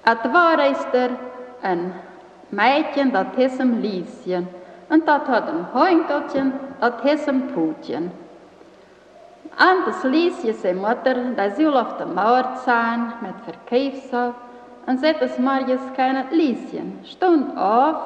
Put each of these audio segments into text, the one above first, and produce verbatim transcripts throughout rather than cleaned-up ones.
Het war ist er een meidje dat hieß hem Lieschen. En dat had een honkeltje dat hieß hem Poetje. En das Lieschen, zijn moeder, dat zou op de Mauer zijn met verkeefsel. En zei das Marius keine Lieschen. Stond auf,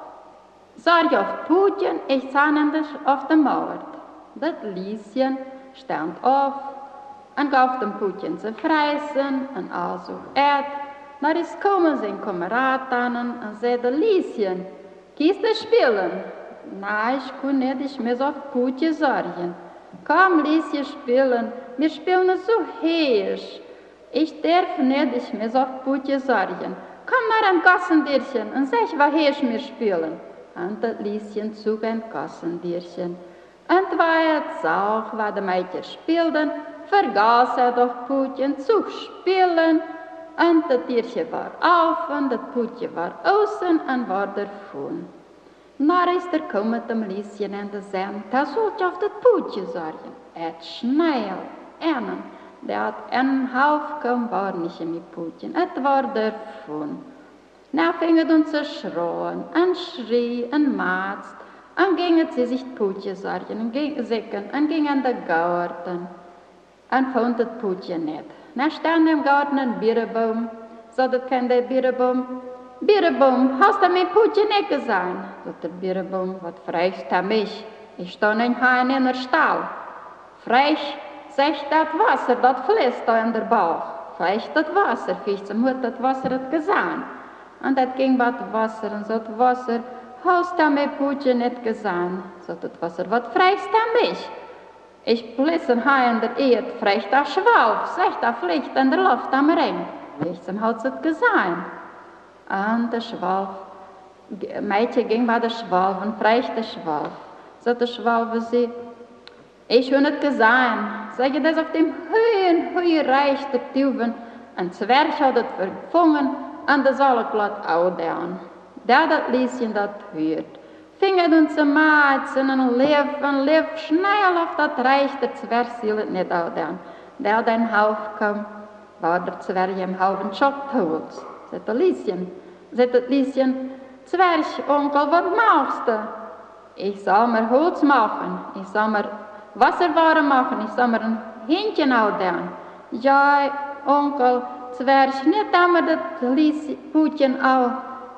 sah je auf Poetje, ich sah nämlich auf de Mauer. Dat Lieschen stand auf en gaf dem Poetje zu fressen en also et. Maar is komen zijn kameraad aan en zei de Lieschen, kies te spelen? Nee, ich kon niet, ich muss auf Poetje zorgen. Komm, Lieschen, spielen, wir spielen so heiß. Ich darf nicht, ich muss auf Poetje zorgen. Komm naar een kassendierchen en zeg wat heiß wir spielen. En dat Lieschen zog een kassendierchen. En terwijl het zag wat de meidjes speelden, vergaß hij doch Poetje zu spielen. En dat diertje war auf en dat Poetje war außen en war davon. Maar is er komen dem Lieschen en de zei, dat zult je auf dat Poetje zorgen. Het schnell, en der had een Haufen war nicht mit Poetje, het war davon. Na fing het uns zu schreien, en schrie, en maatst, en gingen sie sich Poetje zorgen, en gingen sicken, en gingen in de garten. En vond het Poetje niet. Na stand im Garten ein Birnbaum, so dat kein der Birnbaum. Birnbaum, hast du mein Poetje nicht gesehen? Sagt der Birnbaum, was fragst du mich? Ich stand ein Hahn in der Stall. Frech, sagt das Wasser, das fließt da in der Bauch. Frech das Wasser, ficht zum Hut, das Wasser hat gesehen. Und das ging was Wasser, und so das Wasser, hast du mein Poetje nicht gesehen? Sagt das Wasser, was fragst du mich? Ich bliss ein Hai in der Erde, frech da Schwalf, sech da Pflicht in der Luft am Ring. Lichtsam hat's es gesehen. Und der Schwalf, Mädchen ging bei der Schwalf und frech der Schwalf. So der Schwalf sie, ich hab nicht gesehen. Sag ich das auf dem höhen, höhen Reich der Tüven. Ein Zwerg hat es verfangen und das alle glatt auch down. Der das Lieschen das hört. Fingen uns zu maatzen en lief en lief snel auf dat Reich der Zwerg ziel het niet oudaan. Der den Hauf kwam, waar der Zwerg hem houden schoptholz. Zet de Lieschen, zet het Lieschen, Zwerg, onkel, wat machst du? Ich soll mir Holz machen, ich soll mir Wasserwaren machen, ich soll mir ein Hähnchen oudaan. Ja, onkel, Zwerg, niet immer dat Lieschen, Poetje auch.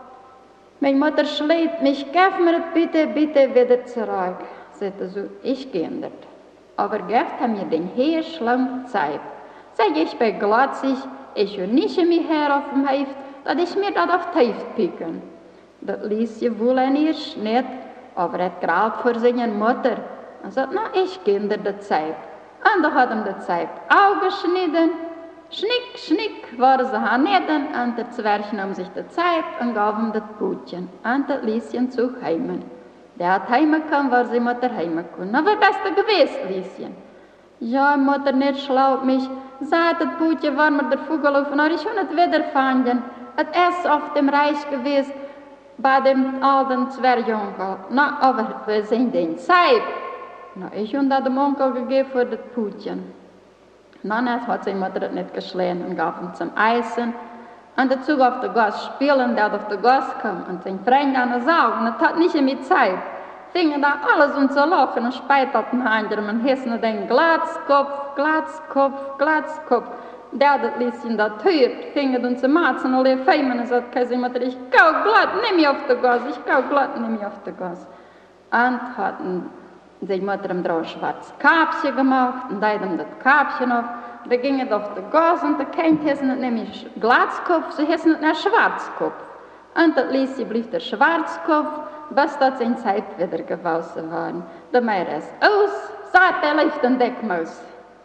Meine Mutter schlägt mich, gib mir bitte, bitte wieder zurück. Sagte so, ich geändert. Aber gebt mir den Heer schlank Zeit. Sag ich bin glatzig, ich will nicht mehr her auf dem Heft, dass ich mir das auf die Heft picken. Das ließ sie wohl ein erst nicht, aber er hat gerade vor seiner Mutter. Und sagt, na, ich geändert die Zeit. Und da hat ihm die Zeit auch geschnitten. Schnick, schnick, war sie haneden, und der Zwerg nahm sich die Zeit und gab ihm das Poetje. Und das Lieschen zog heimen. Der hat heimgekommen, war sie Mutter heimgekommen. Na, was bist du gewesen, Lieschen? Ja, Mutter, nicht schlau mich. Seit das Poetje war mir der Vogel auf, und ich habe nicht wiedergefunden. Es ist auf dem Reich gewesen, bei dem alten Zwergjunkel. Na, aber wir sind den Zeit. Na, ich habe das dem Onkel gegeben für das Poetje. Nannes hat seine Mutter das nicht geschlagen und gab ihm zum Eisen. Und dazu auf der Gas spielen, der auf der Gas kam und sein Freund an der Sau. Und es hat nicht mehr Zeit. Fingen da alles um zu lachen und speit auf den Handel. Und hissen den Glatzkopf, Glatzkopf, Glatzkopf. Der das Lieschen da hört, fingen uns zu matzen und lief heim und sagt, seine Mutter, ich gau glatt, nimm mich auf der Gas, ich gau glatt, nimm mich auf der Gas. Und hatten seine Mutter ihm drauf ein schwarzes Kapchen gemacht und da hat ihm das Kapchen auf. Da ging es auf den Gas und da kennt es nicht nämlich Glatzkopf, so hieß es nicht Schwarzkopf. Und das Lieschen blieb der Schwarzkopf, bis das in Zeit wieder gewaschen war. Der Meier ist aus, sagt er, lief den Deckmaus.